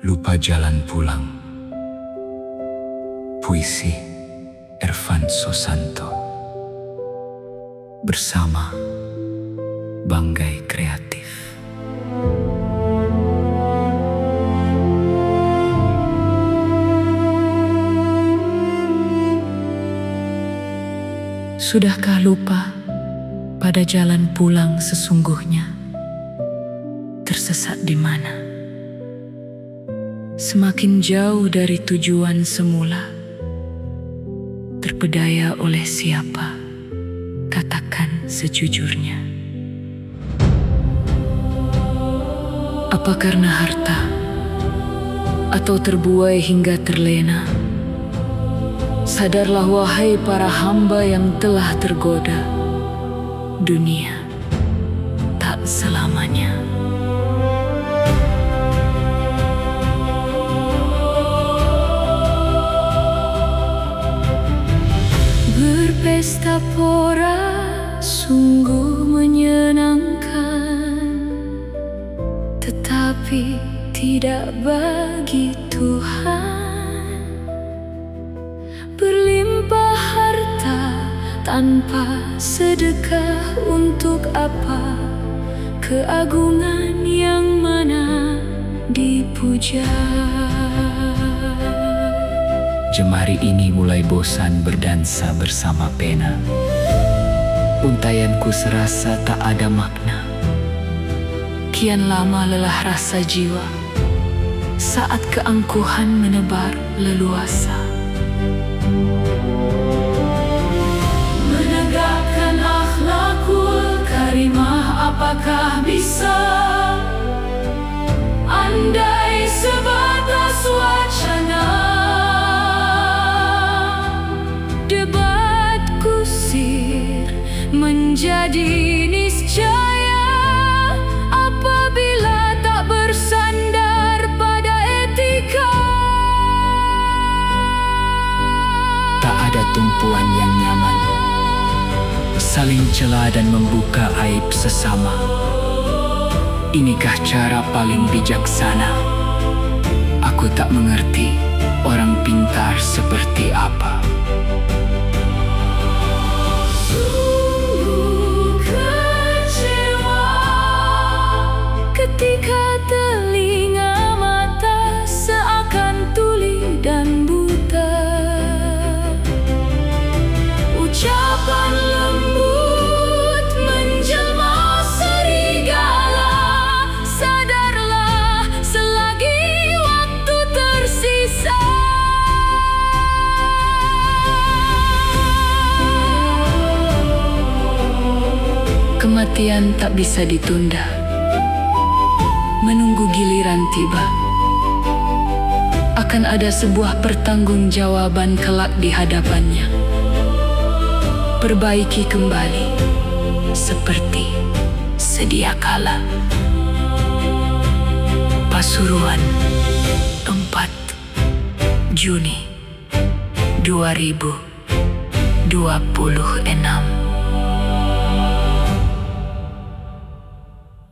Lupa jalan pulang. Puisi Irfan Susanto bersama Banggai Kreatif. Sudahkah lupa pada jalan pulang sesungguhnya? Tersesat di mana? Semakin jauh dari tujuan semula. Terpedaya oleh siapa? Katakan sejujurnya. Apa karena harta? Atau terbuai hingga terlena? Sadarlah wahai para hamba yang telah tergoda. Dunia tak selamanya. Berpesta pora sungguh menyenangkan, tetapi tidak bagi Tuhan. Berlimpah harta tanpa sedekah, untuk apa keagungan yang mana dipuja? Jemari ini mulai bosan berdansa bersama pena. Untaianku serasa tak ada makna. Kian lama lelah rasa jiwa saat keangkuhan menebar leluasa. Menegakkan akhlakul karimah apakah bisa? Andai sebatas wacana, debat kusir menjadi niscaya apabila tak bersandar pada etika. Tak ada tumpuan yang nyaman, saling cela dan membuka aib sesama. Inikah cara paling bijaksana? Aku tak mengerti orang pintar seperti apa. Sungguh kecewa ketika telinga mata seakan tuli dan buta. Ucapan lembut menjelma serigala. Sadarlah selagi waktu tersisa. Kematian tak bisa ditunda, menunggu giliran tiba. Akan ada sebuah pertanggungjawaban kelak di hadapannya. Perbaiki kembali seperti sedia kala. Pasuruan, 4 Juni 2026.